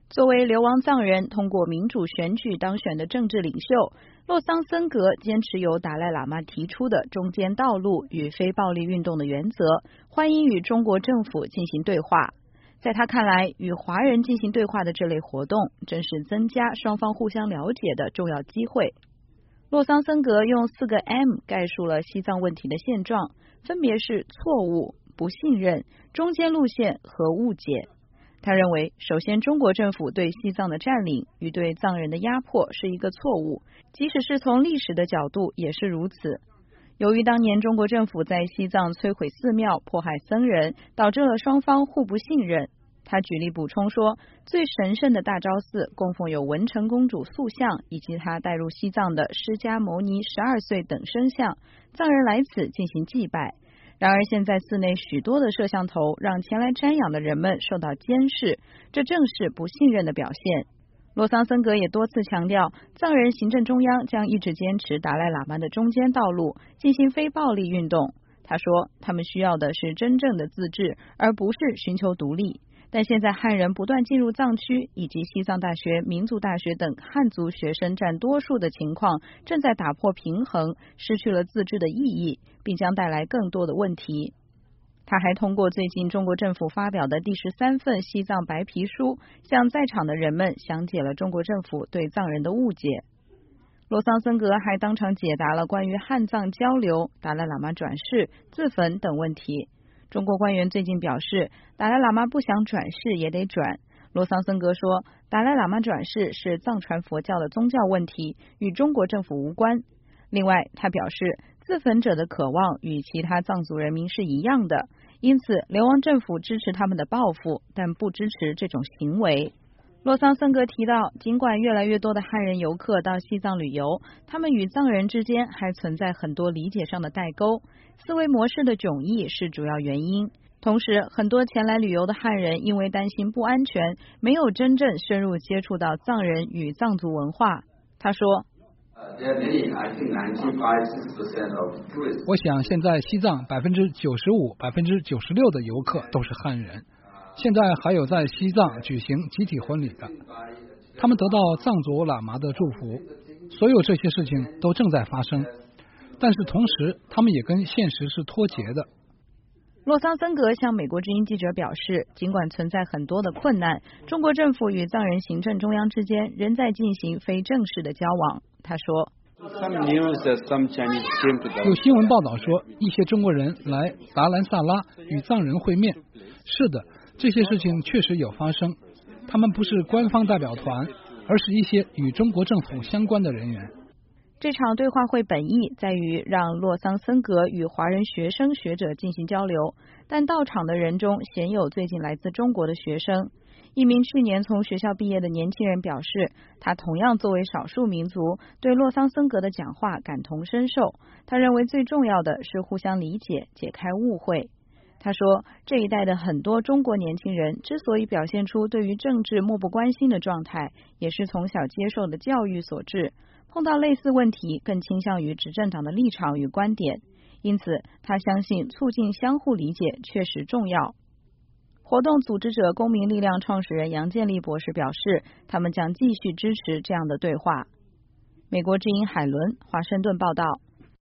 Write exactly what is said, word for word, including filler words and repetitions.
作为流亡藏人通过民主选举当选的政治领袖，洛桑森格坚持由达赖喇嘛提出的中间道路与非暴力运动的原则，欢迎与中国政府进行对话。在他看来，与华人进行对话的这类活动正是增加双方互相了解的重要机会。洛桑森格用四个 M 概述了西藏问题的现状，分别是错误、不信任、中间路线和误解。他认为，首先中国政府对西藏的占领与对藏人的压迫是一个错误，即使是从历史的角度也是如此。由于当年中国政府在西藏摧毁寺庙、迫害僧人，导致了双方互不信任。他举例补充说，最神圣的大昭寺供奉有文成公主塑像以及他带入西藏的释迦牟尼十二岁等身像，藏人来此进行祭拜。然而现在寺内许多的摄像头让前来瞻仰的人们受到监视，这正是不信任的表现。洛桑森格也多次强调，藏人行政中央将一直坚持达赖喇嘛的中间道路，进行非暴力运动。他说，他们需要的是真正的自治，而不是寻求独立。但现在汉人不断进入藏区，以及西藏大学、民族大学等汉族学生占多数的情况，正在打破平衡，失去了自治的意义，并将带来更多的问题。他还通过最近中国政府发表的第十三份西藏白皮书，向在场的人们详解了中国政府对藏人的误解。洛桑森格还当场解答了关于汉藏交流、达赖喇嘛转世、自焚等问题。中国官员最近表示，达赖喇嘛不想转世也得转。洛桑森格说，达赖喇嘛转世是藏传佛教的宗教问题，与中国政府无关。另外，他表示，自焚者的渴望与其他藏族人民是一样的，因此流亡政府支持他们的报复，但不支持这种行为。洛桑森格提到，尽管越来越多的汉人游客到西藏旅游，他们与藏人之间还存在很多理解上的代沟，思维模式的迥异是主要原因。同时，很多前来旅游的汉人因为担心不安全，没有真正深入接触到藏人与藏族文化。他说， 我想现在西藏百分之九十五、百分之九十六的游客都是汉人。现在还有在西藏举行集体婚礼的，他们得到藏族喇嘛的祝福，所有这些事情都正在发生，但是同时他们也跟现实是脱节的。 洛桑森格向美国之音记者表示，尽管存在很多的困难，中国政府与藏人行政中央之间仍在进行非正式的交往。他说， 有新闻报道说，一些中国人来达兰萨拉与藏人会面。是的，这些事情确实有发生，他们不是官方代表团，而是一些与中国政府相关的人员。 这场对话会本意在于让洛桑森格与华人学生学者进行交流，但到场的人中鲜有最近来自中国的学生。一名去年从学校毕业的年轻人表示，他同样作为少数民族，对洛桑森格的讲话感同身受。他认为最重要的是互相理解，解开误会。他说，这一代的很多中国年轻人之所以表现出对于政治漠不关心的状态，也是从小接受的教育所致，碰到类似问题更倾向于执政党的立场与观点。因此，他相信促进相互理解确实重要。活动组织者公民力量创始人杨建立博士表示，他们将继续支持这样的对话。美国之音海伦华盛顿报道。